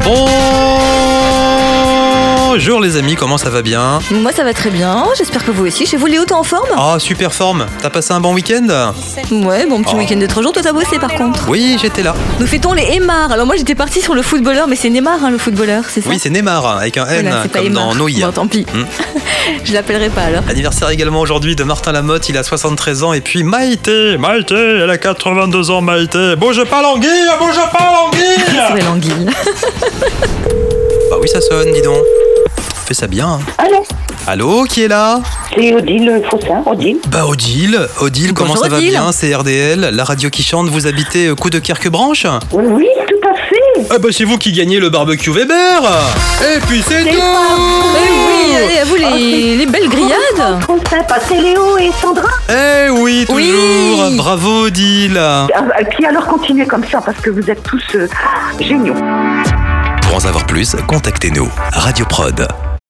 Bonjour les amis, comment ça va bien? Moi ça va très bien, j'espère que vous aussi. Chez vous Léo, t'es en forme? Ah, super forme. T'as passé un bon week-end? Ouais, bon petit week-end de 3 jours. Toi t'as bossé par contre? Oui, j'étais là. Nous fêtons les Aymar. Alors moi j'étais partie sur le footballeur, mais c'est Neymar le footballeur, c'est ça? Oui, c'est Neymar, avec un N, Voilà, c'est pas comme Aymar. dans Noï. Bon tant pis, je l'appellerai pas alors. Anniversaire également aujourd'hui de Martin Lamotte, il a 73 ans. Et puis Maïté, elle a 82 ans, Maïté. Bouge pas l'anguille, C'est vrai, l'anguille. Bah oui, ça sonne, dis donc. Fais ça bien. Hein. Allô, qui est là? C'est Odile Faussin, Odile. Bah Odile, comment Bonjour, ça va Odile. bien? C'est RDL, la radio qui chante. Vous habitez Coudekerque-Branche? Oui, tout à fait. Ah bah c'est vous qui gagnez le barbecue Weber. Et puis c'est tout. Oui, allez, à vous les belles grillades. Trop sympa, c'est Léo et Sandra. Eh oui, toujours. Oui. Bravo Odile. Et puis alors continuez comme ça parce que vous êtes tous géniaux. Pour en savoir plus, contactez-nous. Radio Prod.